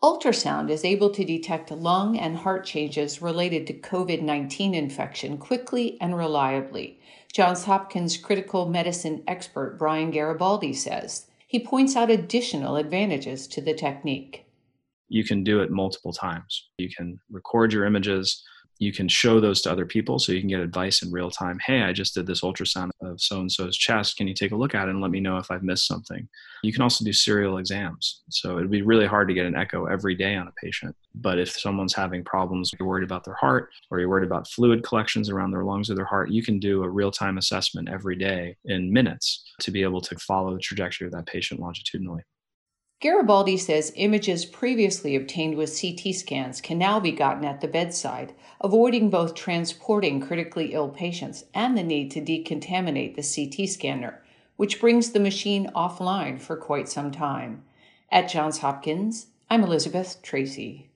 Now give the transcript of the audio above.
Ultrasound is able to detect lung and heart changes related to COVID-19 infection quickly and reliably. Johns Hopkins critical medicine expert Brian Garibaldi says. He points out additional advantages to the technique. You can do it multiple times. You can record your images. You can show those to other people so you can get advice in real time. Hey, I just did this ultrasound of so-and-so's chest. Can you take a look at it and let me know if I've missed something? You can also do serial exams. So it'd be really hard to get an echo every day on a patient. But if someone's having problems, you're worried about their heart or you're worried about fluid collections around their lungs or their heart, you can do a real-time assessment every day in minutes to be able to follow the trajectory of that patient longitudinally. Garibaldi says images previously obtained with CT scans can now be gotten at the bedside, avoiding both transporting critically ill patients and the need to decontaminate the CT scanner, which brings the machine offline for quite some time. At Johns Hopkins, I'm Elizabeth Tracy.